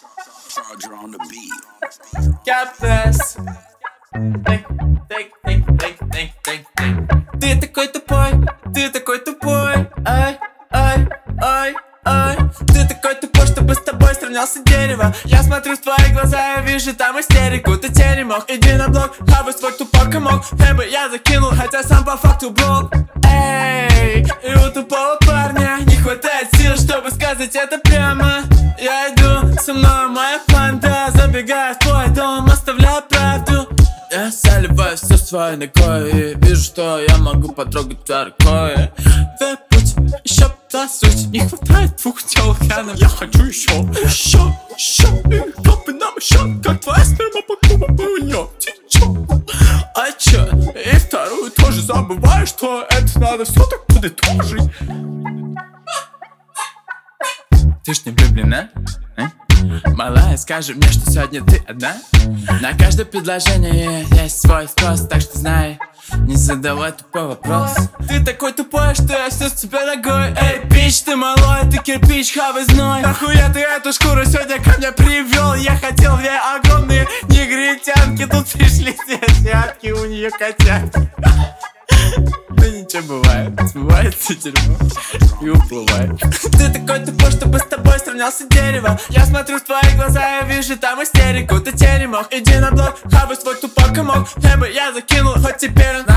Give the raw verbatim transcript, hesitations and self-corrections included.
Charger on the beat. Капес. Тык, тык, тык, тык, тык, тык, тык. Ты такой тупой, ты такой тупой. Ай, ай, ай, ай. Ты такой тупой, чтобы с тобой сравнялся дерево. Я смотрю в твои глаза, я вижу там истерику. Ты те не мог, иди на блок, хавай свой тупой комок. Хэмбы я закинул, хотя сам по факту блок. Эй, и у тупого парня не хватает сил, чтобы сказать это прямо. Я иду, со мной моя панда, забегаю в твой дом, оставляю правду. Я заливаю все своей ногой и вижу, что я могу потрогать твоей рукой. Твой путь, еще та суть, не хватает двух тел, я, я хочу еще, еще, еще. И капы нам еще, как твоя сперма по кубам у нее течет. А че, и вторую тоже забываешь, что это надо все так подытожить. Ты ж не влюблена? А? Малая, скажи мне, что сегодня ты одна? На каждое предложение есть свой спрос, так что знай, не задавай тупой вопрос. Ты такой тупой, что я все с тебя ногой. Эй, пич, ты малой, ты кирпич, хавай зной. Нахуя ты эту шкуру сегодня ко мне привел? Я хотел две огромные негритянки, тут пришли все азиатки, у нее котятки. Ну ничего, бывает, смывается дерьмо и уплывает. Ты такой тупой, чтобы с тобой сравнялся дерево. Я смотрю в твои глаза, я вижу там истерику. Ты те не мог, иди на блок, хавай свой тупой комок. Хэмбы я закинул, хоть теперь он